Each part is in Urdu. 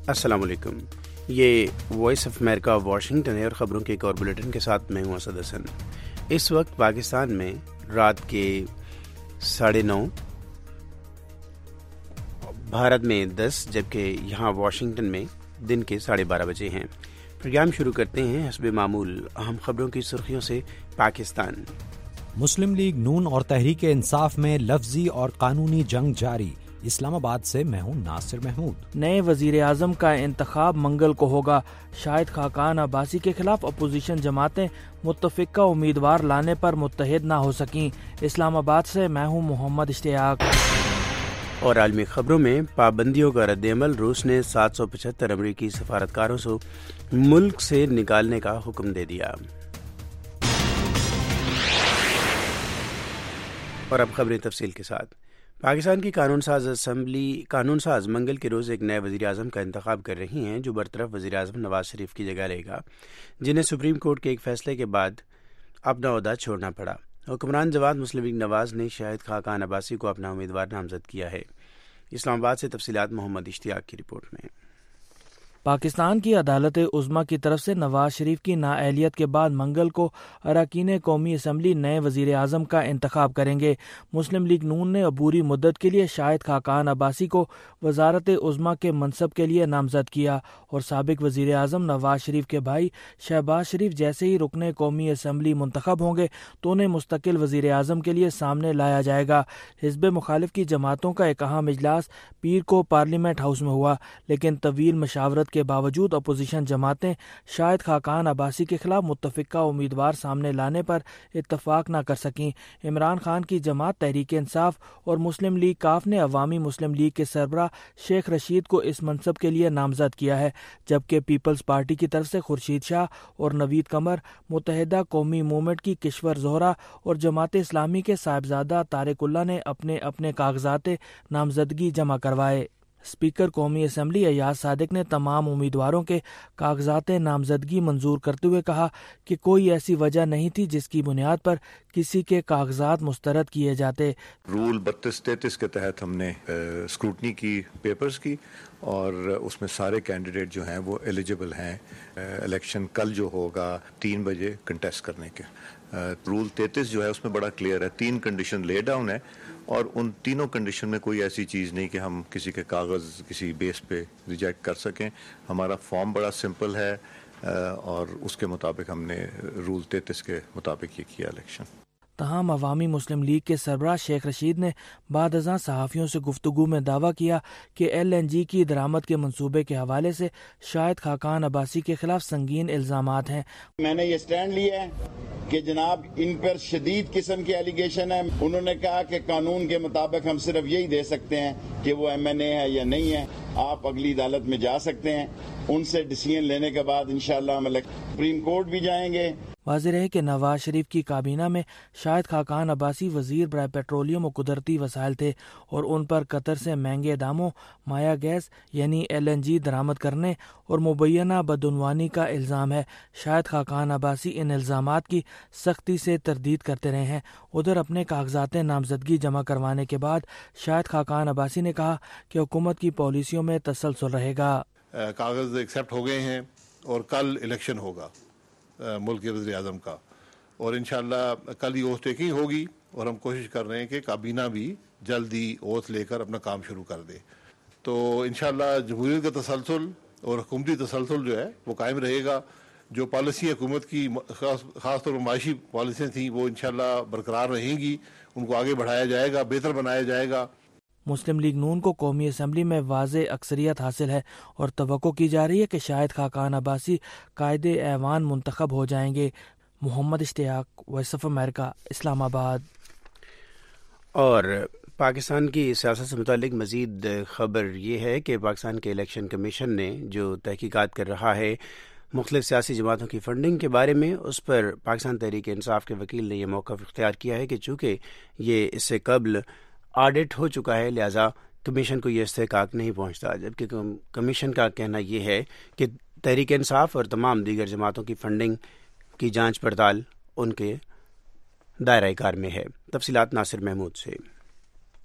السلام علیکم، یہ وائس آف امریکہ واشنگٹن ہے اور خبروں کے ایک اور بلیٹن کے ساتھ میں ہوں اسد حسن۔ اس وقت پاکستان میں رات کے 9:30، بھارت میں 10، جبکہ یہاں واشنگٹن میں دن کے 12:30 بجے ہیں۔ پروگرام شروع کرتے ہیں حسب معمول اہم خبروں کی سرخیوں سے۔ پاکستان مسلم لیگ نون اور تحریک انصاف میں لفظی اور قانونی جنگ جاری۔ اسلام آباد سے میں ہوں ناصر محمود۔ نئے وزیر اعظم کا انتخاب منگل کو ہوگا۔ شاہد خاقان عباسی کے خلاف اپوزیشن جماعتیں متفقہ امیدوار لانے پر متحد نہ ہو سکیں۔ اسلام آباد سے میں ہوں محمد اشتیاق۔ اور عالمی خبروں میں پابندیوں کا رد عمل، روس نے 775 امریکی سفارتکاروں سے ملک سے نکالنے کا حکم دے دیا۔ اور اب خبریں تفصیل کے ساتھ۔ پاکستان کی قانون ساز منگل کے روز ایک نئے وزیر اعظم کا انتخاب کر رہی ہیں جو برطرف وزیر اعظم نواز شریف کی جگہ لے گا، جنہیں سپریم کورٹ کے ایک فیصلے کے بعد اپنا عہدہ چھوڑنا پڑا۔ حکمران جماعت مسلم لیگ نواز نے شاہد خاقان عباسی کو اپنا امیدوار نامزد کیا ہے۔ اسلام آباد سے تفصیلات محمد اشتیاق کی رپورٹ میں۔ پاکستان کی عدالت عظمیٰ کی طرف سے نواز شریف کی نااہلیت کے بعد منگل کو اراکین قومی اسمبلی نئے وزیر اعظم کا انتخاب کریں گے۔ مسلم لیگ نون نے عبوری مدت کے لیے شاہد خاقان عباسی کو وزارت عظمیٰ کے منصب کے لیے نامزد کیا اور سابق وزیر اعظم نواز شریف کے بھائی شہباز شریف جیسے ہی رکن قومی اسمبلی منتخب ہوں گے تو انہیں مستقل وزیر اعظم کے لیے سامنے لایا جائے گا۔ حزب مخالف کی جماعتوں کا ایک اہم اجلاس پیر کو پارلیمنٹ ہاؤس میں ہوا، لیکن طویل مشاورت کے باوجود اپوزیشن جماعتیں شاہد خاقان عباسی کے خلاف متفقہ امیدوار سامنے لانے پر اتفاق نہ کر سکیں۔ عمران خان کی جماعت تحریک انصاف اور مسلم لیگ کاف نے عوامی مسلم لیگ کے سربراہ شیخ رشید کو اس منصب کے لیے نامزد کیا ہے، جبکہ پیپلز پارٹی کی طرف سے خورشید شاہ اور نوید قمر، متحدہ قومی موومنٹ کی کشور زہرا اور جماعت اسلامی کے صاحبزادہ طارق اللہ نے اپنے اپنے کاغذات نامزدگی جمع کروائے۔ اسپیکر قومی اسمبلی ایاز صادق نے تمام امیدواروں کے کاغذات نامزدگی منظور کرتے ہوئے کہا کہ کوئی ایسی وجہ نہیں تھی جس کی بنیاد پر کسی کے کاغذات مسترد کیے جاتے۔ رول 32-33 کے تحت ہم نے اسکروٹنی کی پیپرز کی اور اس میں سارے کینڈیڈیٹ جو ہیں وہ ایلیجبل ہیں الیکشن کل جو ہوگا 3 بجے کنٹیسٹ کرنے کے۔ رول 33 جو ہے اس میں بڑا کلیئر ہے، 3 کنڈیشن لے ڈاؤن ہے اور ان تینوں کنڈیشن میں کوئی ایسی چیز نہیں کہ ہم کسی کے کاغذ کسی بیس پہ ریجیکٹ کر سکیں۔ ہمارا فارم بڑا سمپل ہے اور اس کے مطابق ہم نے رول 33 کے مطابق یہ کیا الیکشن۔ تاہم عوامی مسلم لیگ کے سربراہ شیخ رشید نے بعد ازاں صحافیوں سے گفتگو میں دعویٰ کیا کہ LNG کی درآمد کے منصوبے کے حوالے سے شاہد خاقان عباسی کے خلاف سنگین الزامات ہیں۔ میں نے یہ سٹینڈ لیا ہے کہ جناب ان پر شدید قسم کے ایلیگیشن ہے۔ انہوں نے کہا کہ قانون کے مطابق ہم صرف یہی دے سکتے ہیں کہ وہ MNA ہے یا نہیں ہے، آپ اگلی عدالت میں جا سکتے ہیں، ان سے ڈیسیژن لینے کے بعد انشاءاللہ ہم سپریم کورٹ بھی جائیں گے۔ واضح رہے کہ نواز شریف کی کابینہ میں شاہد خاقان عباسی وزیر برائے پیٹرولیم و قدرتی وسائل تھے اور ان پر قطر سے مہنگے داموں مایا گیس یعنی LNG درآمد کرنے اور مبینہ بدعنوانی کا الزام ہے۔ شاہد خاقان عباسی ان الزامات کی سختی سے تردید کرتے رہے ہیں۔ ادھر اپنے کاغذات نامزدگی جمع کروانے کے بعد شاہد خاقان عباسی نے کہا کہ حکومت کی پالیسیوں میں تسلسل رہے گا۔ کاغذ ایکسیپٹ ہو گئے ہیں اور کل الیکشن ہوگا ملک کے وزیر اعظم کا، اور انشاءاللہ کل ہی اوتھ ٹیکنگ ہوگی اور ہم کوشش کر رہے ہیں کہ کابینہ بھی جلدی اوتھ لے کر اپنا کام شروع کر دے۔ تو انشاءاللہ جمہوریت کا تسلسل اور حکومتی تسلسل جو ہے وہ قائم رہے گا۔ جو پالیسی حکومت کی خاص طور پر معاشی پالیسیاں تھیں وہ انشاءاللہ برقرار رہیں گی، ان کو آگے بڑھایا جائے گا، بہتر بنایا جائے گا۔ مسلم لیگ نون کو قومی اسمبلی میں واضح اکثریت حاصل ہے اور توقع کی جا رہی ہے کہ شاہد خاقان عباسی قائد ایوان منتخب ہو جائیں گے۔ محمد اشتیاق، وائس آف امریکہ، اسلام آباد۔ اور پاکستان کی سیاست سے متعلق مزید خبر یہ ہے کہ پاکستان کے الیکشن کمیشن نے جو تحقیقات کر رہا ہے مختلف سیاسی جماعتوں کی فنڈنگ کے بارے میں، اس پر پاکستان تحریک انصاف کے وکیل نے یہ موقف اختیار کیا ہے کہ چونکہ یہ اس سے قبل آڈٹ ہو چکا ہے لہذا کمیشن کو یہ استحقاق نہیں پہنچتا، جبکہ کمیشن کا کہنا یہ ہے کہ تحریک انصاف اور تمام دیگر جماعتوں کی فنڈنگ کی جانچ پڑتال ان کے دائرہ کار میں ہے۔ تفصیلات ناصر محمود سے۔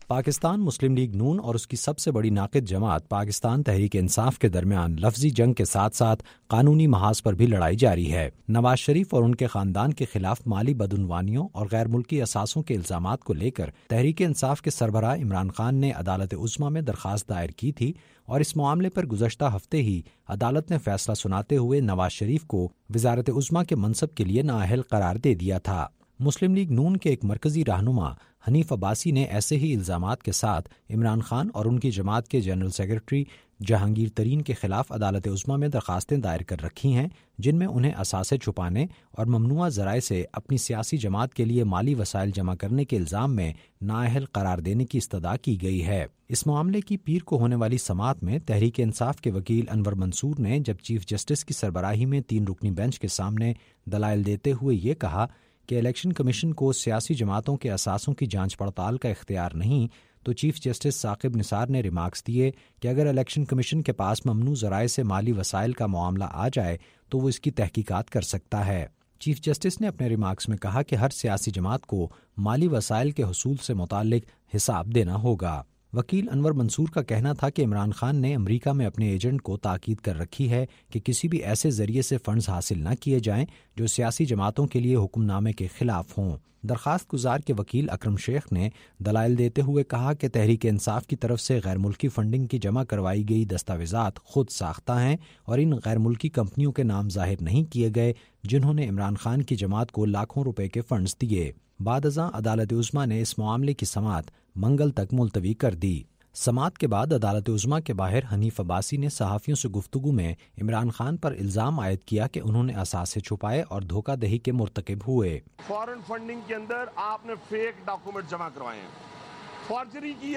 پاکستان مسلم لیگ نون اور اس کی سب سے بڑی ناقد جماعت پاکستان تحریک انصاف کے درمیان لفظی جنگ کے ساتھ ساتھ قانونی محاذ پر بھی لڑائی جاری ہے۔ نواز شریف اور ان کے خاندان کے خلاف مالی بدعنوانیوں اور غیر ملکی اثاثوں کے الزامات کو لے کر تحریک انصاف کے سربراہ عمران خان نے عدالت عظمیٰ میں درخواست دائر کی تھی اور اس معاملے پر گزشتہ ہفتے ہی عدالت نے فیصلہ سناتے ہوئے نواز شریف کو وزارت عظمیٰ کے منصب کے لیے نااہل قرار دے دیا تھا۔ مسلم لیگ نون کے ایک مرکزی رہنما حنیف عباسی نے ایسے ہی الزامات کے ساتھ عمران خان اور ان کی جماعت کے جنرل سیکرٹری جہانگیر ترین کے خلاف عدالت عظمیٰ میں درخواستیں دائر کر رکھی ہیں، جن میں انہیں اثاثے چھپانے اور ممنوعہ ذرائع سے اپنی سیاسی جماعت کے لیے مالی وسائل جمع کرنے کے الزام میں نااہل قرار دینے کی استدعا کی گئی ہے۔ اس معاملے کی پیر کو ہونے والی سماعت میں تحریک انصاف کے وکیل انور منصور نے جب چیف جسٹس کی سربراہی میں 3 رکنی بینچ کے سامنے دلائل دیتے ہوئے یہ کہا کہ الیکشن کمیشن کو سیاسی جماعتوں کے اثاثوں کی جانچ پڑتال کا اختیار نہیں، تو چیف جسٹس ثاقب نثار نے ریمارکس دیے کہ اگر الیکشن کمیشن کے پاس ممنوع ذرائع سے مالی وسائل کا معاملہ آ جائے تو وہ اس کی تحقیقات کر سکتا ہے۔ چیف جسٹس نے اپنے ریمارکس میں کہا کہ ہر سیاسی جماعت کو مالی وسائل کے حصول سے متعلق حساب دینا ہوگا۔ وکیل انور منصور کا کہنا تھا کہ عمران خان نے امریکہ میں اپنے ایجنٹ کو تاکید کر رکھی ہے کہ کسی بھی ایسے ذریعے سے فنڈز حاصل نہ کیے جائیں جو سیاسی جماعتوں کے لیے حکم نامے کے خلاف ہوں۔ درخواست گزار کے وکیل اکرم شیخ نے دلائل دیتے ہوئے کہا کہ تحریک انصاف کی طرف سے غیر ملکی فنڈنگ کی جمع کروائی گئی دستاویزات خود ساختہ ہیں اور ان غیر ملکی کمپنیوں کے نام ظاہر نہیں کیے گئے جنہوں نے عمران خان کی جماعت کو لاکھوں روپے کے فنڈز دیے۔ بعد ازاں عدالت عظمیٰ نے اس معاملے کی سماعت منگل تک ملتوی کر دی۔ سماعت کے بعد عدالت عظمیٰ کے باہر حنیف عباسی نے صحافیوں سے گفتگو میں عمران خان پر الزام عائد کیا کہ انہوں نے اثاثے چھپائے اور دھوکہ دہی کے مرتکب ہوئے۔ فارن فنڈنگ کے اندر آپ نے فیک ڈاکومنٹ جمع کروائے ہیں، فارجری کی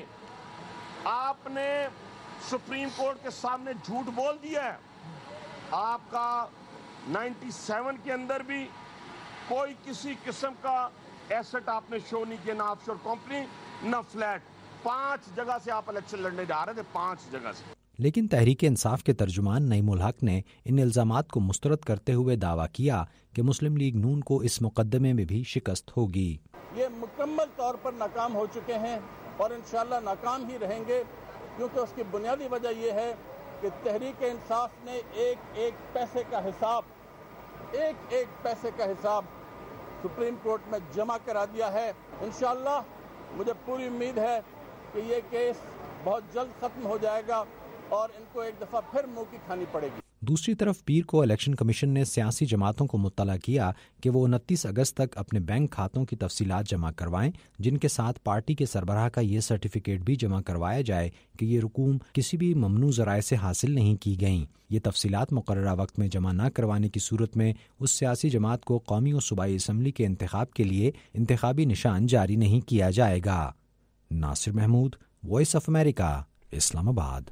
آپ نے سپریم کورٹ کے سامنے جھوٹ بول دیا ہے۔ آپ کا 97 کے اندر بھی کوئی کسی قسم کا ایسٹ آپ نے شو نہیں کیا، نہ آف شور کمپنی نہ فلیٹ۔ 5 جگہ سے آپ الیکشن لڑنے جا رہے تھے، 5 جگہ سے۔ لیکن تحریک انصاف کے ترجمان نعیم الحق نے ان الزامات کو مسترد کرتے ہوئے دعویٰ کیا کہ مسلم لیگ نون کو اس مقدمے میں بھی شکست ہوگی۔ یہ مکمل طور پر ناکام ہو چکے ہیں اور انشاءاللہ ناکام ہی رہیں گے، کیونکہ اس کی بنیادی وجہ یہ ہے کہ تحریک انصاف نے ایک پیسے کا حساب سپریم کورٹ میں جمع کرا دیا ہے۔ انشاءاللہ مجھے پوری امید ہے کہ یہ کیس بہت جلد ختم ہو جائے گا اور ان کو ایک دفعہ پھر منہ کی کھانی پڑے گی۔ دوسری طرف پیر کو الیکشن کمیشن نے سیاسی جماعتوں کو مطلع کیا کہ وہ 29 اگست تک اپنے بینک کھاتوں کی تفصیلات جمع کروائیں، جن کے ساتھ پارٹی کے سربراہ کا یہ سرٹیفکیٹ بھی جمع کروایا جائے کہ یہ رقوم کسی بھی ممنوع ذرائع سے حاصل نہیں کی گئیں۔ یہ تفصیلات مقررہ وقت میں جمع نہ کروانے کی صورت میں اس سیاسی جماعت کو قومی و صوبائی اسمبلی کے انتخاب کے لیے انتخابی نشان جاری نہیں کیا جائے گا۔ Nasir Mahmood, voice of America, Islamabad.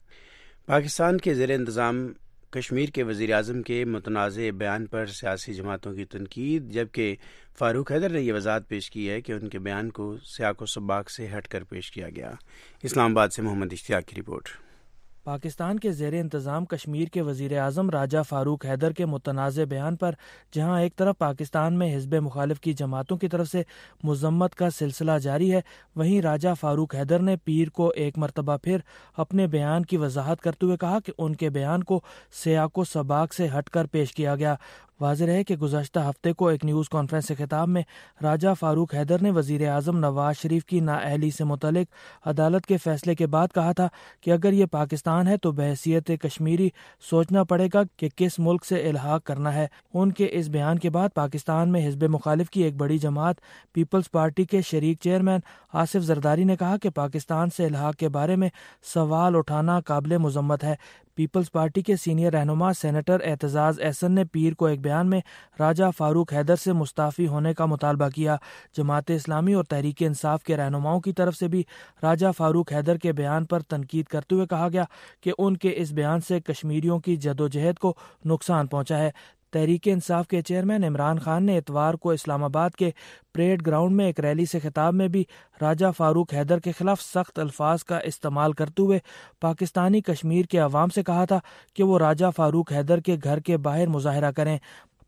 Pakistan کے زیر انتظام کشمیر کے وزیر اعظم کے متنازع بیان پر سیاسی جماعتوں کی تنقید، جبکہ فاروق حیدر نے یہ وضاحت پیش کی ہے کہ ان کے بیان کو سیاق و سباق سے ہٹ کر پیش کیا گیا۔ اسلام آباد سے محمد اشتیاق کی رپورٹ۔ پاکستان کے زیر انتظام کشمیر کے وزیر اعظم راجہ فاروق حیدر کے متنازع بیان پر جہاں ایک طرف پاکستان میں حزب مخالف کی جماعتوں کی طرف سے مذمت کا سلسلہ جاری ہے، وہیں راجہ فاروق حیدر نے پیر کو ایک مرتبہ پھر اپنے بیان کی وضاحت کرتے ہوئے کہا کہ ان کے بیان کو سیاق و سباق سے ہٹ کر پیش کیا گیا۔ واضح ہے کہ گزشتہ ہفتے کو ایک نیوز کانفرنس سے خطاب میں راجہ فاروق حیدر نے وزیر اعظم نواز شریف کی نااہلی سے متعلق عدالت کے فیصلے کے بعد کہا تھا کہ اگر یہ پاکستان ہے تو بحیثیت کشمیری سوچنا پڑے گا کہ کس ملک سے الحاق کرنا ہے۔ ان کے اس بیان کے بعد پاکستان میں حزب مخالف کی ایک بڑی جماعت پیپلز پارٹی کے شریک چیئرمین آصف زرداری نے کہا کہ پاکستان سے الحاق کے بارے میں سوال اٹھانا قابل مذمت ہے۔ پیپلز پارٹی کے سینئر رہنما سینیٹر اعتزاز احسن نے پیر کو ایک بیان میں راجہ فاروق حیدر سے مستعفی ہونے کا مطالبہ کیا۔ جماعت اسلامی اور تحریک انصاف کے رہنماؤں کی طرف سے بھی راجہ فاروق حیدر کے بیان پر تنقید کرتے ہوئے کہا گیا کہ ان کے اس بیان سے کشمیریوں کی جدوجہد کو نقصان پہنچا ہے۔ تحریک انصاف کے چیئرمین عمران خان نے اتوار کو اسلام آباد کے پریڈ گراؤنڈ میں ایک ریلی سے خطاب میں بھی راجہ فاروق حیدر کے خلاف سخت الفاظ کا استعمال کرتے ہوئے پاکستانی کشمیر کے عوام سے کہا تھا کہ وہ راجہ فاروق حیدر کے گھر کے باہر مظاہرہ کریں۔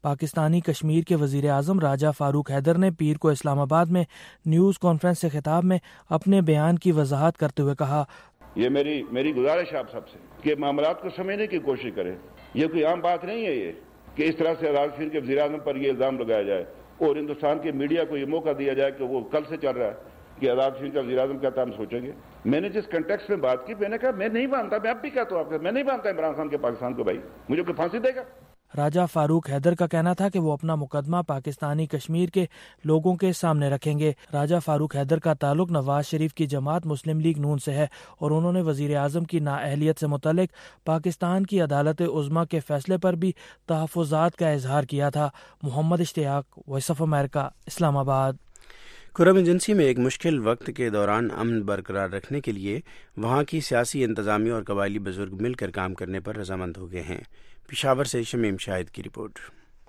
پاکستانی کشمیر کے وزیر اعظم راجہ فاروق حیدر نے پیر کو اسلام آباد میں نیوز کانفرنس سے خطاب میں اپنے بیان کی وضاحت کرتے ہوئے کہا، یہ میری گزارش آپ سب سے کہ معاملات کو سمجھنے کی کوشش کریں. یہ کوئی عام بات نہیں ہے یہ کہ اس طرح سے آزاد کشمیر کے وزیر اعظم پر یہ الزام لگایا جائے اور ہندوستان کے میڈیا کو یہ موقع دیا جائے کہ وہ کل سے چل رہا ہے کہ آزاد کشمیر کا وزیر اعظم کہتا ہے ہم سوچیں گے. میں نے جس کنٹیکسٹ میں بات کی میں نے کہا میں نہیں مانتا، میں اب بھی کہتا ہوں آپ کو میں نہیں مانتا عمران خان کے پاکستان کو بھائی مجھے کوئی پھانسی دے گا. راجہ فاروق حیدر کا کہنا تھا کہ وہ اپنا مقدمہ پاکستانی کشمیر کے لوگوں کے سامنے رکھیں گے. راجہ فاروق حیدر کا تعلق نواز شریف کی جماعت مسلم لیگ نون سے ہے اور انہوں نے وزیر اعظم کی نااہلیت سے متعلق پاکستان کی عدالت عظمیٰ کے فیصلے پر بھی تحفظات کا اظہار کیا تھا. محمد اشتیاق، وائس آف امریکہ، اسلام آباد. کرم ایجنسی میں ایک مشکل وقت کے دوران امن برقرار رکھنے کے لیے وہاں کی سیاسی انتظامیہ اور قبائلی بزرگ مل کر کام کرنے پر رضامند ہو گئے ہیں. پشاور سے شمیم شاہد کی رپورٹ.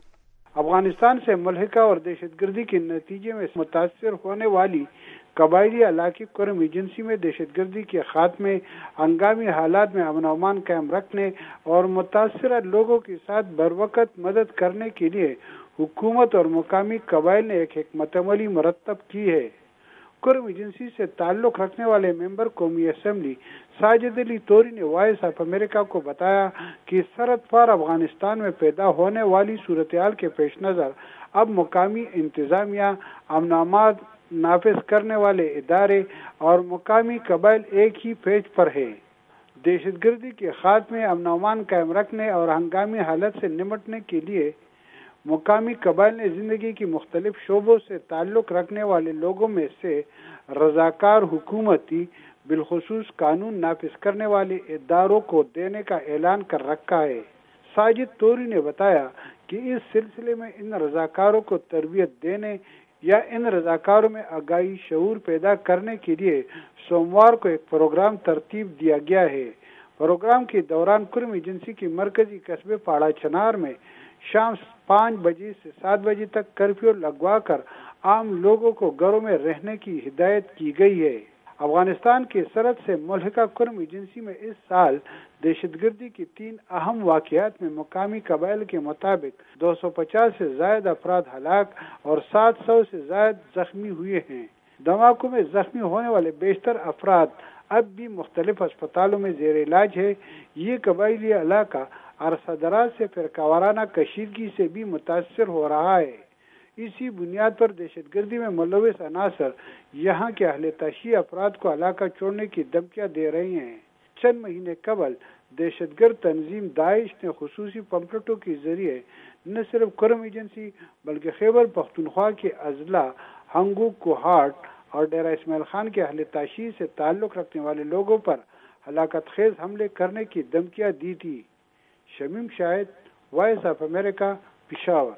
افغانستان سے ملحقہ اور دہشت گردی کے نتیجے میں متاثر ہونے والی قبائلی علاقے کرم ایجنسی میں دہشت گردی کے خاتمے، ہنگامی حالات میں امن و امان قائم رکھنے اور متاثرہ لوگوں کے ساتھ بروقت مدد کرنے کے لیے حکومت اور مقامی قبائل نے ایک حکمت عملی مرتب کی ہے. کرم ایجنسی سے تعلق رکھنے والے ممبر قومی اسمبلی ساجد علی توری نے وائس آف امریکہ کو بتایا کہ سرحد پار افغانستان میں پیدا ہونے والی صورتحال کے پیش نظر اب مقامی انتظامیہ، امن و امان نافذ کرنے والے ادارے اور مقامی قبائل ایک ہی پیج پر ہے. دہشت گردی کے خاتمے، امن و امان قائم رکھنے اور ہنگامی حالت سے نمٹنے کے لیے مقامی قبائل نے زندگی کی مختلف شعبوں سے تعلق رکھنے والے لوگوں میں سے رضاکار حکومتی بالخصوص قانون نافذ کرنے والے اداروں کو دینے کا اعلان کر رکھا ہے. ساجد توری نے بتایا کہ اس سلسلے میں ان رضاکاروں کو تربیت دینے یا ان رضاکاروں میں آگاہی شعور پیدا کرنے کے لیے سوموار کو ایک پروگرام ترتیب دیا گیا ہے. پروگرام کے دوران کرم ایجنسی کے مرکزی قصبے پاڑا چنار میں شام 5 بجے سے 7 بجے تک کرفیو لگوا کر عام لوگوں کو گھروں میں رہنے کی ہدایت کی گئی ہے. افغانستان کے سرحد سے ملحقہ کرم ایجنسی میں اس سال دہشت گردی کی 3 اہم واقعات میں مقامی قبائل کے مطابق 250 سے زائد افراد ہلاک اور 700 سے زائد زخمی ہوئے ہیں. دھماکوں میں زخمی ہونے والے بیشتر افراد اب بھی مختلف اسپتالوں میں زیر علاج ہے. یہ قبائلی علاقہ عرصہ دراز سے فرقہ وارانہ کشیدگی سے بھی متاثر ہو رہا ہے. اسی بنیاد پر دہشت گردی میں ملوث عناصر یہاں کے اہل تشیع افراد کو علاقہ چھوڑنے کی دھمکیاں دے رہے ہیں. چند مہینے قبل دہشت گرد تنظیم داعش نے خصوصی پمفلٹوں کے ذریعے نہ صرف کرم ایجنسی بلکہ خیبر پختونخوا کے اضلاع ہنگو، کوہاٹ اور ڈیرہ اسماعیل خان کے اہل تشیع سے تعلق رکھنے والے لوگوں پر ہلاکت خیز حملے کرنے کی دھمکیاں دی تھی. Shamim Shahid, voice of America, Peshawar.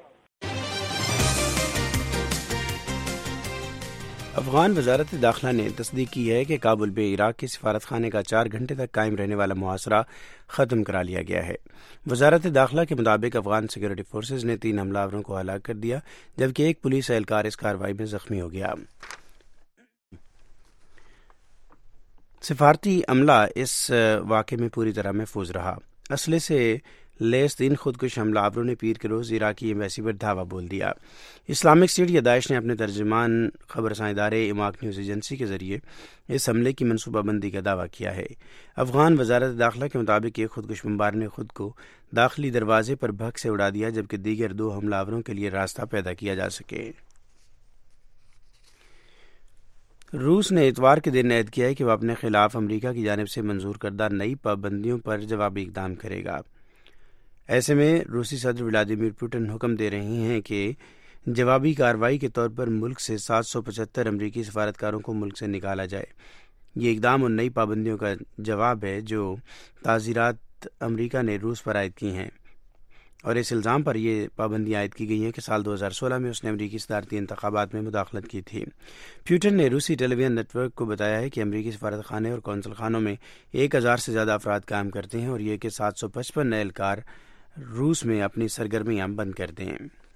Afghan وزارت داخلہ نے تصدیق کی ہے کہ کابل میں عراق کے سفارت خانے کا 4 گھنٹے تک قائم رہنے والا محاصرہ ختم کرا لیا گیا ہے. وزارت داخلہ کے مطابق افغان سیکورٹی فورسز نے 3 حملہ آوروں کو ہلاک کر دیا جبکہ ایک پولیس اہلکار اس کارروائی میں زخمی ہو گیا. سفارتی عملہ اس واقعے میں پوری طرح محفوظ رہا. اسلحے سے لیس 3 خودکش حملہ آوروں نے پیر کے روز عراقی ایمبیسی پر دھاوا بول دیا. اسلامک اسٹیٹ یا داعش نے اپنے ترجمان خبر رساں ادارے اماک نیوز ایجنسی کے ذریعے اس حملے کی منصوبہ بندی کا دعویٰ کیا ہے. افغان وزارت داخلہ کے مطابق ایک خودکش بمبار نے خود کو داخلی دروازے پر بھگ سے اڑا دیا جبکہ دیگر 2 حملہ آوروں کے لیے راستہ پیدا کیا جا سکے. روس نے اتوار کے دن عہد کیا ہے کہ وہ اپنے خلاف امریکہ کی جانب سے منظور کردہ نئی پابندیوں پر جوابی اقدام کرے گا. ایسے میں روسی صدر ولادیمیر پوٹن حکم دے رہے ہیں کہ جوابی کارروائی کے طور پر ملک سے 775 امریکی سفارتکاروں کو ملک سے نکالا جائے. یہ اقدام ان نئی پابندیوں کا جواب ہے جو تعزیرات امریکہ نے روس پر عائد کی ہیں اور اس الزام پر یہ پابندیاں عائد کی گئی ہیں کہ سال 2016 میں اس نے امریکی صدارتی انتخابات میں مداخلت کی تھی. پیوٹن نے روسی ٹیلی ویژن نیٹ ورک کو بتایا ہے کہ امریکی سفارت خانے اور قونصل خانوں میں 1000 سے زیادہ افراد کام کرتے ہیں اور یہ کہ 755 نئے اہلکار روس میں اپنی سرگرمیاں بند کر دیں.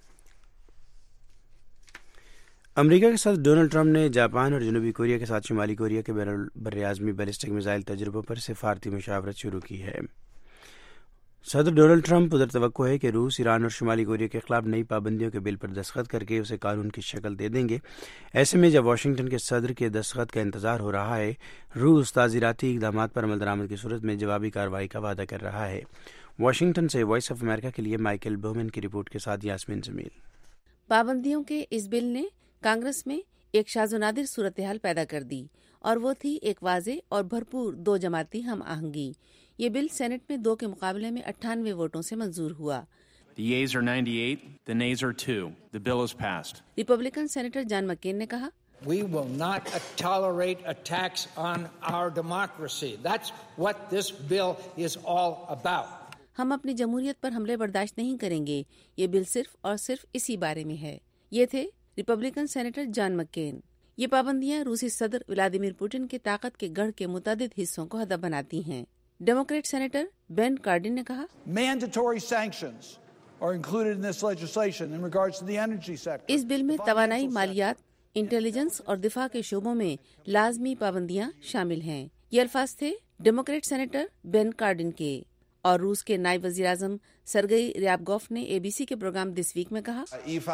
امریکہ کے صدر ڈونلڈ ٹرمپ نے جاپان اور جنوبی کوریا کے ساتھ شمالی کوریا کے بر اعظمی بیلسٹک میزائل تجربوں پر سفارتی مشاورت شروع کی ہے. صدر ڈونلڈ ٹرمپ ادھر توقع ہے کہ روس ایران اور شمالی کوریا کے خلاف نئی پابندیوں کے بل پر دستخط کر کے اسے قانون کی شکل دے دیں گے۔ ایسے میں جب واشنگٹن کے صدر کے دستخط کا انتظار ہو رہا ہے، روس تعزیراتی اقدامات پر عمل درآمد کی صورت میں جوابی کارروائی کا وعدہ کر رہا ہے۔ واشنگٹن سے وائس آف امریکہ کے لیے مائیکل بومن کی رپورٹ کے ساتھ یاسمین جمیل۔ پابندیوں کے اس بل نے کانگریس میں ایک شاذ و نادر صورتحال پیدا کر دی، اور وہ تھی ایک واضح اور بھرپور دو جماعتی ہم آہنگی۔ یہ بل سینٹ میں 2 کے مقابلے میں 98 ووٹوں سے منظور ہوا۔ The yeas are 98, the nays are 2. The bill is passed. Republican senator John McCain نے کہا، We will not tolerate attacks on our democracy. That's what this bill is all about. ہم اپنی جمہوریت پر حملے برداشت نہیں کریں گے، یہ بل صرف اور صرف اسی بارے میں ہے۔ یہ تھے ریپبلکن سینیٹر جان مکین۔ یہ پابندیاں روسی صدر ولادیمیر پوٹن کی طاقت کے گڑھ کے متعدد حصوں کو ہدف بناتی ہیں۔ ڈیموکریٹ سینیٹر بین کارڈن نے کہا، Mandatory sanctions are included in this legislation in regards to the energy sector. اس بل میں توانائی، مالیات، انٹیلیجنس اور دفاع کے شعبوں میں لازمی پابندیاں شامل ہیں۔ یہ الفاظ تھے ڈیموکریٹ سینیٹر بین کارڈن کے۔ اور روس کے نائب وزیر اعظم سرگئی ریابگوف نے ABC کے پروگرام دس ویک میں کہا،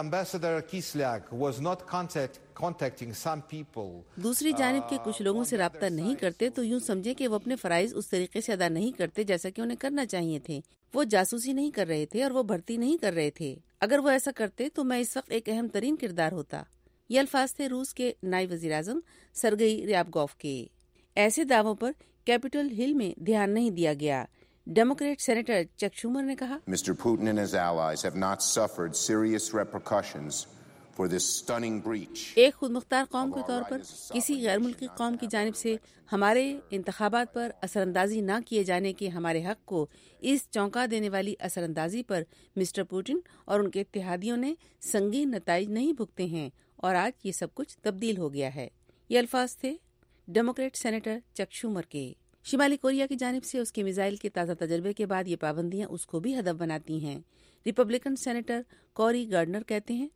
دوسری جانب کے کچھ لوگوں سے رابطہ نہیں کرتے تو یوں سمجھے کہ وہ اپنے فرائض اس طریقے سے ادا نہیں کرتے جیسا کہ انہیں کرنا چاہیے تھے۔ وہ جاسوسی نہیں کر رہے تھے اور وہ بھرتی نہیں کر رہے تھے۔ اگر وہ ایسا کرتے تو میں اس وقت ایک اہم ترین کردار ہوتا۔ یہ الفاظ تھے روس کے نائب وزیر اعظم سرگئی ریابگوف کے۔ ایسے دعووں پر کیپٹل ہل میں دھیان نہیں دیا گیا۔ ڈیموکریٹ سینیٹر چک شومر نے کہا، Mr. Putin and his allies have not suffered serious repercussions for this stunning breach. ایک خود مختار قوم کے طور پر کسی غیر ملکی قوم کی جانب سے ہمارے انتخابات پر اثر اندازی نہ کیے جانے کے ہمارے حق کو، اس چونکا دینے والی اثر اندازی پر مسٹر پوٹن اور ان کے اتحادیوں نے سنگین نتائج نہیں بھگتے ہیں، اور آج یہ سب کچھ تبدیل ہو گیا ہے۔ یہ الفاظ تھے ڈیموکریٹ سینیٹر چک شومر کے۔ شمالی کوریا کی جانب سے اس کے میزائل کے تازہ تجربے کے بعد یہ پابندیاں اس کو بھی ہدف بناتی ہیں۔ ریپبلکن سینیٹر کوری گارڈنر کہتے ہیں،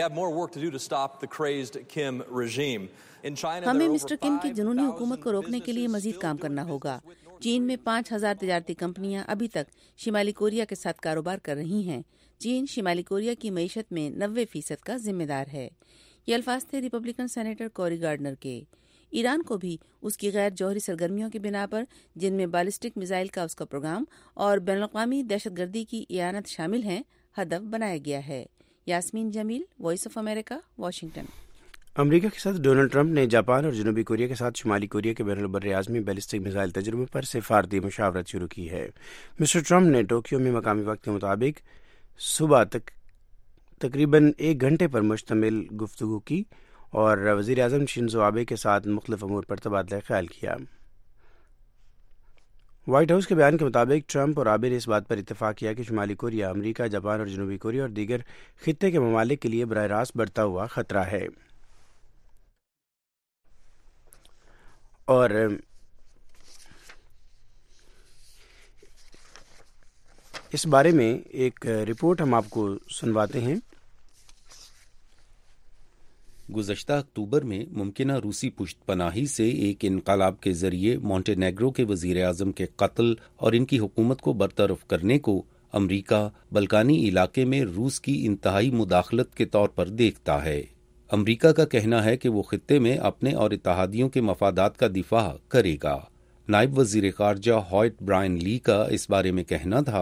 ہمیں مسٹر کم کی جنونی حکومت کو روکنے کے لیے مزید کام کرنا ہوگا۔ چین میں 5000 تجارتی کمپنیاں ابھی تک شمالی کوریا کے ساتھ کاروبار کر رہی ہیں۔ چین شمالی کوریا کی معیشت میں 90% کا ذمہ دار ہے۔ یہ الفاظ تھے ریپبلکن سینیٹر کوری گارڈنر کے۔ ایران کو بھی اس کی غیر جوہری سرگرمیوں کی بنا پر، جن میں بالسٹک میزائل کا اس کا پروگرام اور بین الاقوامی دہشت گردی کی اعانت شامل ہیں، ہدف بنایا گیا ہے۔ Yasmeen Jamil, voice of America, Washington. America کے صدر ڈونلڈ ٹرمپ نے جاپان اور جنوبی کوریا کے ساتھ شمالی کوریا کے بین البراعظمی بیلسٹک میزائل تجربے پر سفارتی مشاورت شروع کی ہے۔ مسٹر ٹرمپ نے ٹوکیو میں مقامی وقت کے مطابق صبح تک تقریباً 1 گھنٹے پر مشتمل گفتگو کی اور وزیر اعظم شنزو آبے کے ساتھ مختلف امور پر تبادلہ خیال کیا۔ وائٹ ہاؤس کے بیان کے مطابق ٹرمپ اور آبے نے اس بات پر اتفاق کیا کہ شمالی کوریا امریکہ، جاپان اور جنوبی کوریا اور دیگر خطے کے ممالک کے لیے براہ راست بڑھتا ہوا خطرہ ہے، اور اس بارے میں ایک رپورٹ ہم آپ کو سنواتے ہیں۔ گزشتہ اکتوبر میں ممکنہ روسی پشت پناہی سے ایک انقلاب کے ذریعے مونٹینیگرو کے وزیر اعظم کے قتل اور ان کی حکومت کو برطرف کرنے کو امریکہ بلکانی علاقے میں روس کی انتہائی مداخلت کے طور پر دیکھتا ہے۔ امریکہ کا کہنا ہے کہ وہ خطے میں اپنے اور اتحادیوں کے مفادات کا دفاع کرے گا۔ نائب وزیر خارجہ ہائٹ برائن لی کا اس بارے میں کہنا تھا،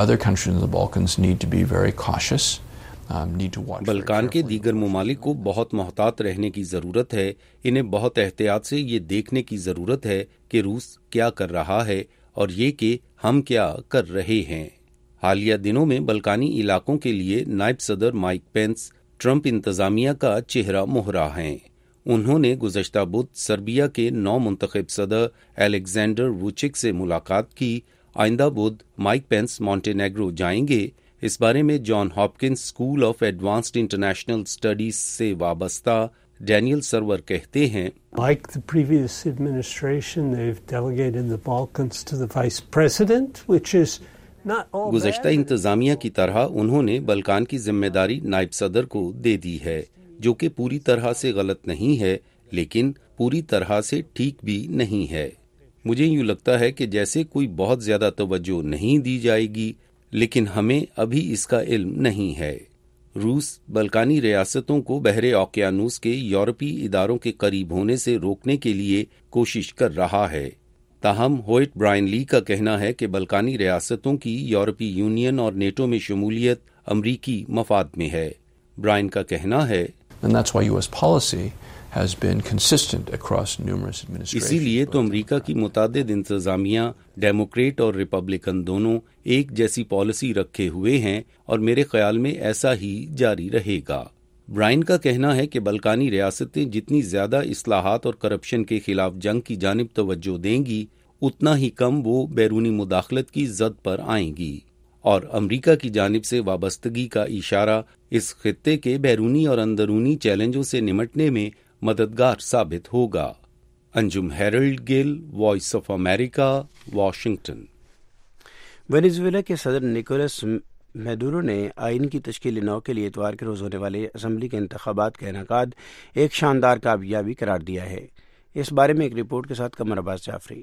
بلکان کے دیگر ممالک کو بہت محتاط رہنے کی ضرورت ہے۔ انہیں بہت احتیاط سے یہ دیکھنے کی ضرورت ہے کہ روس کیا کر رہا ہے اور یہ کہ ہم کیا کر رہے ہیں۔ حالیہ دنوں میں بلکانی علاقوں کے لیے نائب صدر مائک پینس ٹرمپ انتظامیہ کا چہرہ مہرا ہیں۔ انہوں نے گزشتہ بدھ سربیا کے نو منتخب صدر الیگزینڈر ووچک سے ملاقات کی۔ آئندہ بدھ مائک پینس مونٹینیگرو جائیں گے۔ اس بارے میں John Hopkins school of advanced international studies سے وابستہ ڈینیل سرور کہتے ہیں، Like the previous administration, they've delegated the Balkans to the vice president, which is not all bad. گزشتہ انتظامیہ کی طرح انہوں نے بلکان کی ذمہ داری نائب صدر کو دے دی ہے، جو کہ پوری طرح سے غلط نہیں ہے لیکن پوری طرح سے ٹھیک بھی نہیں ہے۔ مجھے یوں لگتا ہے کہ جیسے کوئی بہت زیادہ توجہ نہیں دی جائے گی، لیکن ہمیں ابھی اس کا علم نہیں ہے۔ روس بلکانی ریاستوں کو بحر اوقیانوس کے یورپی اداروں کے قریب ہونے سے روکنے کے لیے کوشش کر رہا ہے۔ تاہم ہوئٹ برائن لی کا کہنا ہے کہ بلکانی ریاستوں کی یورپی یونین اور نیٹو میں شمولیت امریکی مفاد میں ہے۔ برائن کا کہنا ہے اسی لیے تو امریکہ کی متعدد انتظامیہ ڈیموکریٹ اور ریپبلکن دونوں ایک جیسی پالیسی رکھے ہوئے ہیں اور میرے خیال میں ایسا ہی جاری رہے گا۔ برائن کا کہنا ہے کہ بلکانی ریاستیں جتنی زیادہ اصلاحات اور کرپشن کے خلاف جنگ کی جانب توجہ دیں گی، اتنا ہی کم وہ بیرونی مداخلت کی زد پر آئیں گی، اور امریکہ کی جانب سے وابستگی کا اشارہ اس خطے کے بیرونی اور اندرونی چیلنجوں سے نمٹنے میں مددگار ثابت ہوگا۔ Anjum Herald Gill, voice of America, Washington. Venezuela کے صدر نکولس میڈورو نے آئین کی تشکیل نو کے لیے اتوار کے روز ہونے والے اسمبلی کے انتخابات کا انعقاد ایک شاندار کامیابی قرار دیا ہے۔ اس بارے میں ایک رپورٹ کے ساتھ قمر عباس جعفری۔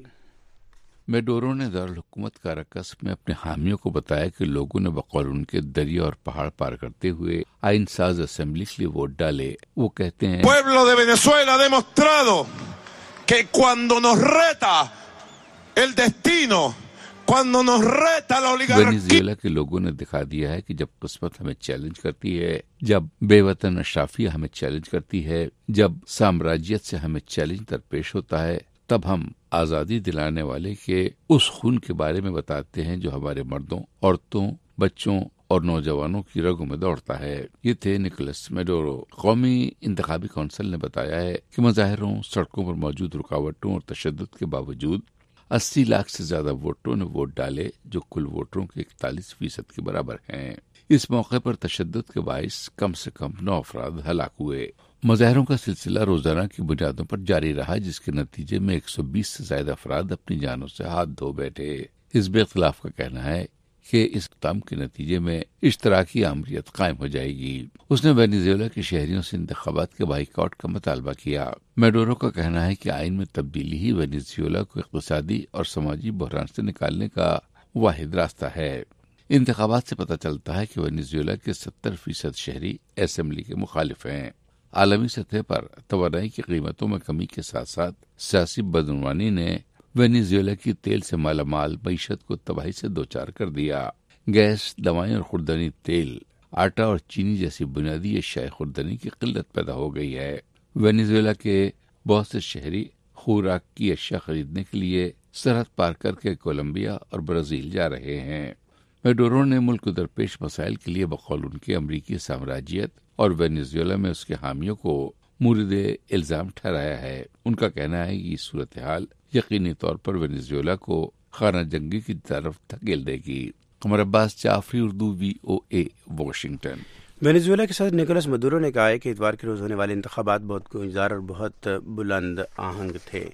میڈورو نے دارالحکومت کاراکس میں اپنے حامیوں کو بتایا کہ لوگوں نے بقول ان کے دریا اور پہاڑ پار کرتے ہوئے آئین ساز اسمبلی کے لیے ووٹ ڈالے۔ وہ کہتے ہیں pueblo de Venezuela ha demostrado que cuando nos reta el destino, cuando nos reta la oligarquía، Venezuela کے لوگوں نے دکھا دیا ہے کہ جب قسمت ہمیں چیلنج کرتی ہے، جب بے وطن اشرافیہ ہمیں چیلنج کرتی ہے، جب سامراجیت سے ہمیں چیلنج درپیش ہوتا ہے، تب ہم آزادی دلانے والے کے اس خون کے بارے میں بتاتے ہیں جو ہمارے مردوں، عورتوں، بچوں اور نوجوانوں کی رگوں میں دوڑتا ہے۔ یہ تھے نکولس میڈورو۔ قومی انتخابی کونسل نے بتایا ہے کہ مظاہروں، سڑکوں پر موجود رکاوٹوں اور تشدد کے باوجود 80 لاکھ سے زیادہ ووٹروں نے ووٹ ڈالے، جو کل ووٹروں کے 41% کے برابر ہیں۔ اس موقع پر تشدد کے باعث کم سے کم 9 افراد ہلاک ہوئے۔ مظاہروں کا سلسلہ روزانہ کی بنیادوں پر جاری رہا، جس کے نتیجے میں 120 سے زائد افراد اپنی جانوں سے ہاتھ دھو بیٹھے۔ حزب اختلاف کا کہنا ہے کہ اس اقدام کے نتیجے میں اشتراکی آمریت قائم ہو جائے گی۔ اس نے وینیزویلا کے شہریوں سے انتخابات کے بائیکاٹ کا مطالبہ کیا۔ میڈورو کا کہنا ہے کہ آئین میں تبدیلی ہی وینیزویلا کو اقتصادی اور سماجی بحران سے نکالنے کا واحد راستہ ہے۔ انتخابات سے پتہ چلتا ہے کہ وینیزویلا کے 70% شہری اسمبلی کے مخالف ہیں۔ عالمی سطح پر توانائی کی قیمتوں میں کمی کے ساتھ ساتھ سیاسی بدعنوانی نے وینیزویلا کی تیل سے مالا مال معیشت کو تباہی سے دوچار کر دیا۔ گیس، دوائیں اور خوردنی تیل، آٹا اور چینی جیسی بنیادی اشیاء خوردنی کی قلت پیدا ہو گئی ہے۔ وینیزویلا کے بہت سے شہری خوراک کی اشیاء خریدنے کے لیے سرحد پار کر کے کولمبیا اور برازیل جا رہے ہیں۔ میڈورو نے ملک کو درپیش مسائل کے لیے بقول ان کے امریکی سامراجیت اور وینیزویلا میں اس کے حامیوں کو مورد الزام ٹھہرایا ہے۔ ان کا کہنا ہے کہ یہ صورتحال یقینی طور پر وینیزویلا کو خانہ جنگی کی طرف دھکیل دے گی۔ Qamar Abbas Jafri, Urdu VOA، Washington. Venezuela کے صدر نکولس میڈورو نے کہا ہے کہ اتوار کے روز ہونے والے انتخابات بہت گنجدار اور بہت بلند آہنگ تھے۔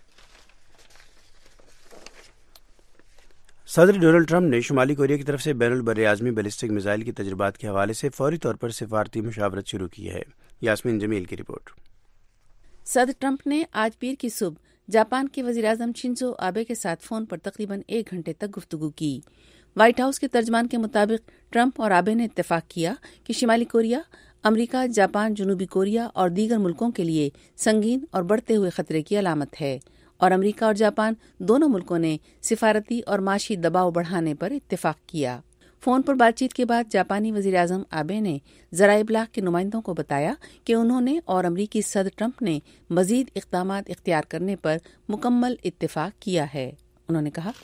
صدر ڈونلڈ ٹرمپ نے شمالی کوریا کی طرف سے بین البراعظمی بیلسٹک میزائل کی تجربات کے حوالے سے فوری طور پر سفارتی مشاورت شروع کی ہے۔ یاسمین جمیل کی رپورٹ۔ صدر ٹرمپ نے آج پیر کی صبح جاپان کے وزیراعظم شنزو آبے کے ساتھ فون پر تقریباً 1 گھنٹے تک گفتگو کی۔ وائٹ ہاؤس کے ترجمان کے مطابق ٹرمپ اور آبے نے اتفاق کیا کہ شمالی کوریا امریکہ، جاپان، جنوبی کوریا اور دیگر ملکوں کے لیے سنگین اور بڑھتے ہوئے خطرے کی علامت ہے، اور امریکہ اور جاپان دونوں ملکوں نے سفارتی اور معاشی دباؤ بڑھانے پر اتفاق کیا۔ فون پر بات چیت کے بعد جاپانی وزیراعظم آبے نے ذرائع ابلاغ کے نمائندوں کو بتایا کہ انہوں نے اور امریکی صدر ٹرمپ نے مزید اقدامات اختیار کرنے پر مکمل اتفاق کیا ہے۔ انہوں نے کہا،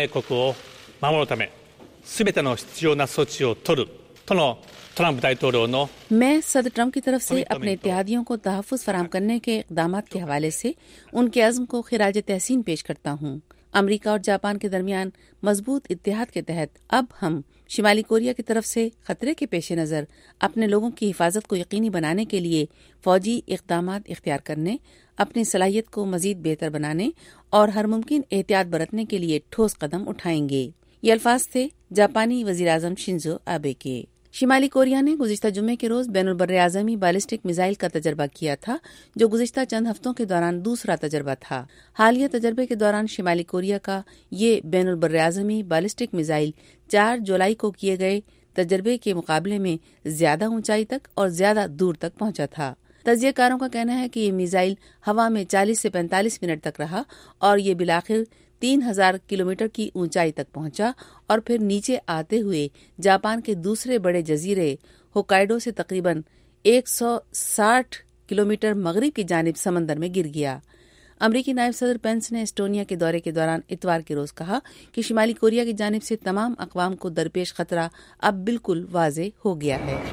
میں صدر ٹرمپ کی طرف سے اپنے اتحادیوں کو تحفظ فراہم کرنے کے اقدامات کے حوالے سے ان کے عزم کو خراج تحسین پیش کرتا ہوں۔ امریکہ اور جاپان کے درمیان مضبوط اتحاد کے تحت اب ہم شمالی کوریا کی طرف سے خطرے کے پیش نظر اپنے لوگوں کی حفاظت کو یقینی بنانے کے لیے فوجی اقدامات اختیار کرنے، اپنی صلاحیت کو مزید بہتر بنانے اور ہر ممکن احتیاط برتنے کے لیے ٹھوس قدم اٹھائیں گے۔ یہ الفاظ تھے جاپانی وزیراعظم شنزو آبے کے۔ شمالی کوریا نے گزشتہ جمعے کے روز بین البراعظمی بالسٹک میزائل کا تجربہ کیا تھا، جو گزشتہ چند ہفتوں کے دوران دوسرا تجربہ تھا۔ حالیہ تجربے کے دوران شمالی کوریا کا یہ بین البراعظمی بالسٹک میزائل 4 جولائی کو کیے گئے تجربے کے مقابلے میں زیادہ اونچائی تک اور زیادہ دور تک پہنچا تھا۔ تجزیہ کاروں کا کہنا ہے کہ یہ میزائل ہوا میں 40 سے 45 منٹ تک رہا اور یہ بالآخر 3000 کلومیٹر کی اونچائی تک پہنچا اور پھر نیچے آتے ہوئے جاپان کے دوسرے بڑے جزیرے ہوکائیڈو سے تقریباً 160 کلومیٹر مغرب کی جانب سمندر میں گر گیا۔ امریکی نائب صدر پینس نے اسٹونیا کے دورے کے دوران اتوار کے روز کہا کہ شمالی کوریا کی جانب سے تمام اقوام کو درپیش خطرہ اب بالکل واضح ہو گیا ہے۔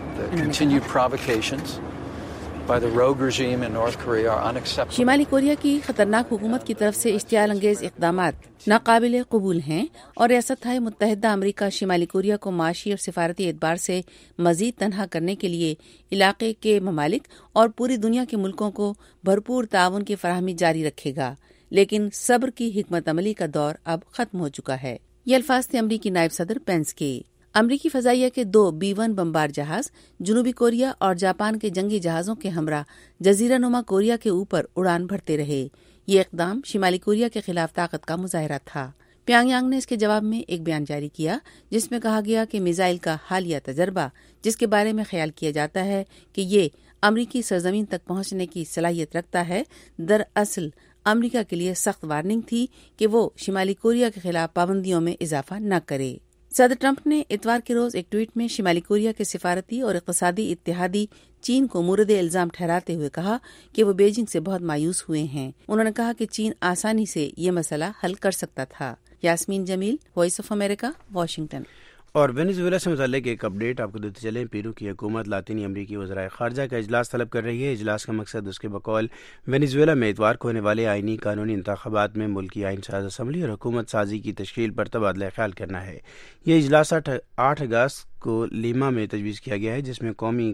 شمالی کوریا کی خطرناک حکومت کی طرف سے اشتعال انگیز اقدامات ناقابل قبول ہیں اور ریاستہائے متحدہ امریکہ شمالی کوریا کو معاشی اور سفارتی اعتبار سے مزید تنہا کرنے کے لیے علاقے کے ممالک اور پوری دنیا کے ملکوں کو بھرپور تعاون کی فراہمی جاری رکھے گا، لیکن صبر کی حکمت عملی کا دور اب ختم ہو چکا ہے۔ یہ الفاظ تھے امریکی نائب صدر پینس کے۔ امریکی فضائیہ کے 2 B-1 بمبار جہاز جنوبی کوریا اور جاپان کے جنگی جہازوں کے ہمراہ جزیرہ نما کوریا کے اوپر اڑان بھرتے رہے۔ یہ اقدام شمالی کوریا کے خلاف طاقت کا مظاہرہ تھا۔ پیانگ یانگ نے اس کے جواب میں ایک بیان جاری کیا جس میں کہا گیا کہ میزائل کا حالیہ تجربہ، جس کے بارے میں خیال کیا جاتا ہے کہ یہ امریکی سرزمین تک پہنچنے کی صلاحیت رکھتا ہے، دراصل امریکہ کے لیے سخت وارننگ تھی کہ وہ شمالی کوریا کے خلاف پابندیوں میں اضافہ نہ کرے۔ صدر ٹرمپ نے اتوار کے روز ایک ٹویٹ میں شمالی کوریا کے سفارتی اور اقتصادی اتحادی چین کو مورد الزام ٹھہراتے ہوئے کہا کہ وہ بیجنگ سے بہت مایوس ہوئے ہیں۔ انہوں نے کہا کہ چین آسانی سے یہ مسئلہ حل کر سکتا تھا۔ Yasmeen Jamil, voice of America, Washington. اور وینیزویلا سے متعلق ایک اپڈیٹ آپ کو دیتے چلیں۔ پیرو کی حکومت لاطینی امریکی وزرائے خارجہ کا اجلاس طلب کر رہی ہے۔ اجلاس کا مقصد اس کے بقول وینیزویلا میں اتوار کو ہونے والے آئینی قانونی انتخابات میں ملکی آئین ساز اسمبلی اور حکومت سازی کی تشکیل پر تبادلہ خیال کرنا ہے۔ یہ اجلاس 8 اگست کو لیما میں تجویز کیا گیا ہے، جس میں قومی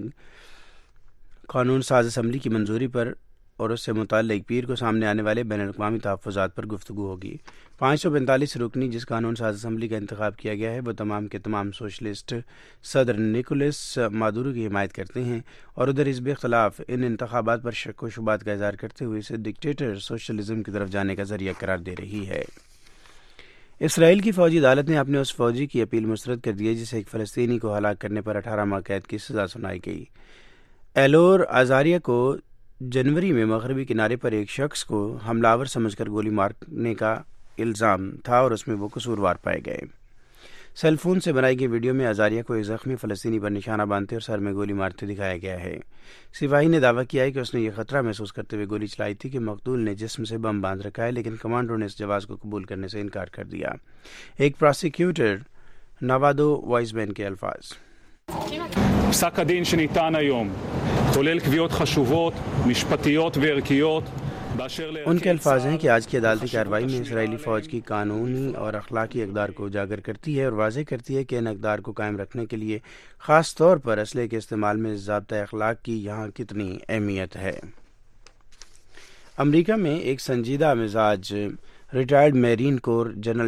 قانون ساز اسمبلی کی منظوری پر اور اس سے متعلق پیر کو سامنے آنے والے بین الاقوامی تحفظات پر گفتگو ہوگی۔ 545 رکنی جس قانون ساز اسمبلی کا انتخاب کیا گیا ہے وہ تمام کے تمام سوشلسٹ صدر نیکولس مادورو کی حمایت کرتے ہیں، اور ادھر حزب اختلاف ان انتخابات پر شک و شبہات کا اظہار کرتے ہوئے اسے ڈکٹیٹر سوشلزم کی طرف جانے کا ذریعہ قرار دے رہی ہے۔ اسرائیل کی فوجی عدالت نے اپنے اس فوجی کی اپیل مسترد کر دی ہے جسے ایک فلسطینی کو ہلاک کرنے پر 18 ماہ قید کی سزا سنائی گئی۔ ایلور آزاریہ کو جنوری میں مغربی کنارے پر ایک شخص کو حملہ آور سمجھ کر گولی مارنے کا الزام تھا اور اس میں وہ قصوروار پائے گئے۔ سیل فون سے بنائی گئی ویڈیو میں آزاریہ کو ایک زخمی فلسطینی پر نشانہ باندھتے اور سر میں گولی مارتے دکھایا گیا ہے۔ سپاہی نے دعویٰ کیا ہے کہ اس نے یہ خطرہ محسوس کرتے ہوئے گولی چلائی تھی کہ مقتول نے جسم سے بم باندھ رکھا ہے، لیکن کمانڈر نے اس جواز کو قبول کرنے سے انکار کر دیا۔ ایک پراسیکیوٹر نوادو وائزمین کے الفاظ: פסק הדין שניתן היום כולל קביעות חשובות, משפטיות וערכיות באשר ان کے الفاظ ہیں کہ آج کی عدالتی کارروائی میں اسرائیلی فوج کی قانونی اور اخلاقی اقدار کو اجاگر کرتی ہے اور واضح کرتی ہے کہ ان اقدار کو قائم رکھنے کے لیے خاص طور پر اسلحے کے استعمال میں ضابطۂ اخلاق کی یہاں کتنی اہمیت ہے۔ امریکہ میں ایک سنجیدہ مزاج retired marine corps general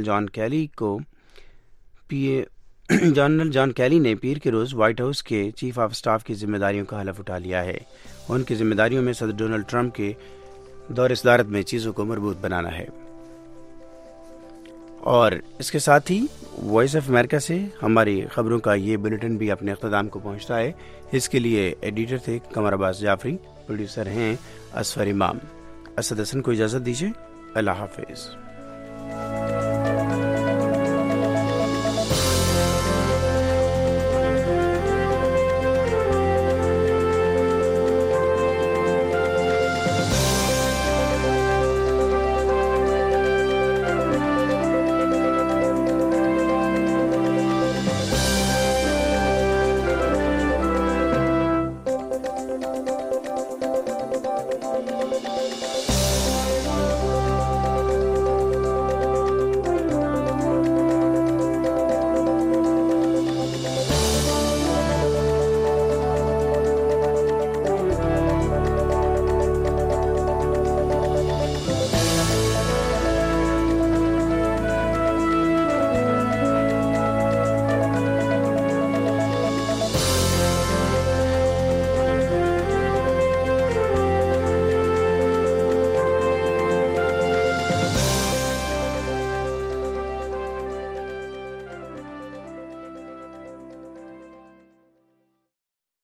John Kelly نے پیر کے روز وائٹ ہاؤس کے چیف آف سٹاف کی ذمہ داریوں کا حلف اٹھا لیا ہے۔ ان کی ذمہ داریوں میں صدر ڈونلڈ ٹرمپ کے دور صدارت میں چیزوں کو مربوط بنانا ہے۔ اور اس کے ساتھ ہی وائس آف امریکہ سے ہماری خبروں کا یہ بلیٹن بھی اپنے اختتام کو پہنچتا ہے۔ اس کے لیے ایڈیٹر تھے قمر عباس جعفری، پروڈیوسر ہیں اسفر امام۔ اسد حسن کو اجازت دیجیے، اللہ حافظ۔